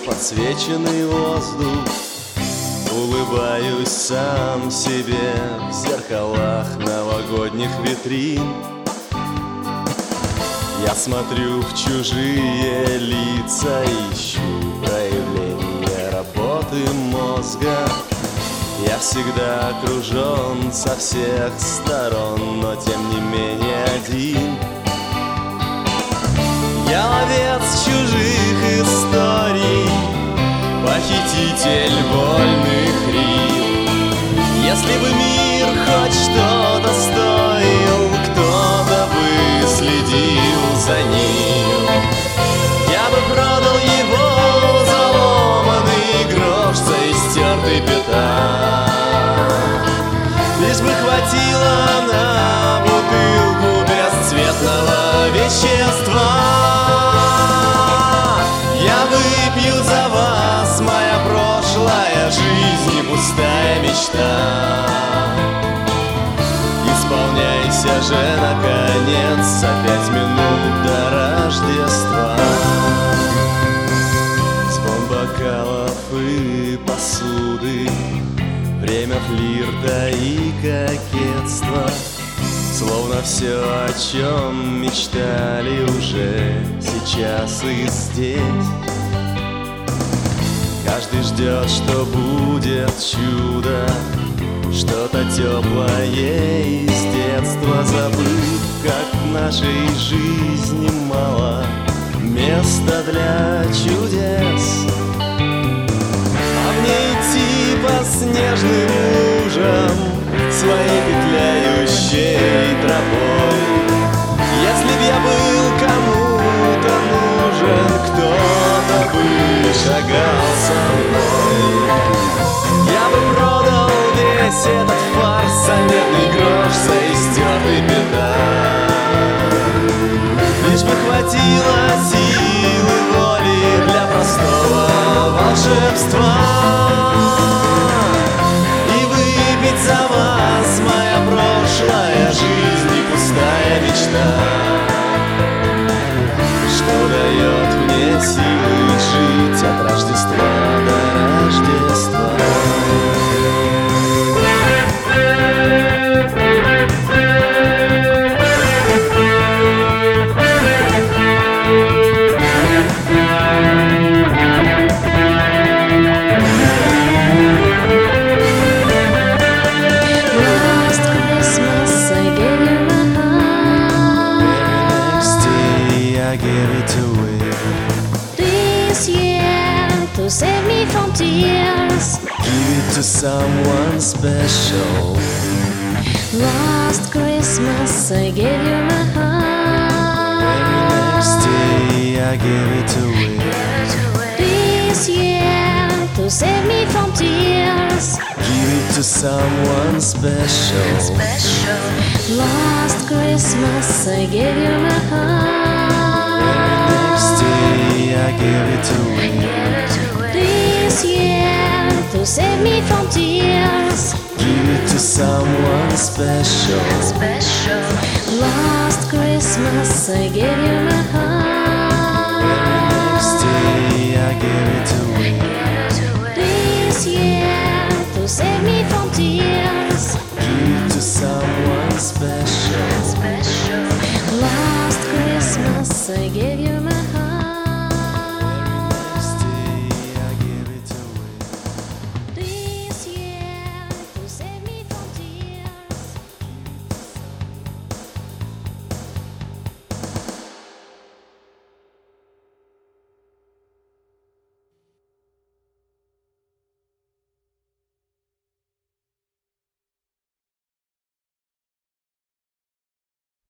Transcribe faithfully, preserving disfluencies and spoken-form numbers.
подсвеченный воздух. Улыбаюсь сам себе в зеркалах новогодних витрин. Я смотрю в чужие лица, ищу проявления работы мозга. Я всегда окружен со всех сторон, но тем не менее один. Я ловец чужих историй, похититель вольных риф. Если бы мир хоть что-то стоил, кто-то бы следил за ним. Я бы продал его за ломаный грош, за истертый пятак, лишь бы хватило на бутылку бесцветного вещества. Я выпью за вас, моя прошлая жизнь и пустая мечта. Исполняйся же, наконец, за пять минут до Рождества. Звон бокалов и посуды, время флирта и кокетства. Словно все, о чем мечтали, уже сейчас и здесь. Каждый ждет, что будет чудо, что-то теплое из детства, забыв, как в нашей жизни мало места для чудес. А в ней идти по снежным лужам своей петляющей тропой. Если б я был кому-то нужен, кто-то бы шагал со мной. Я бы продал весь этот фарс за медный грош, за истертый пятак, лишь бы хватило силы воли для простого волшебства. И выпить за вас, моя прошлая жизнь и пустая мечта, что дает мне силы жить от Рождества до Рождества. I gave it away. This year, to save me from tears, Give it to someone special. last Christmas I gave you my heart. Next day I gave it away. This year, to save me from tears, Give it to someone special. last Christmas I gave you my heart. Next day I gave it away. This year, to save me from tears, Give it to someone special. last Christmas I gave you my heart.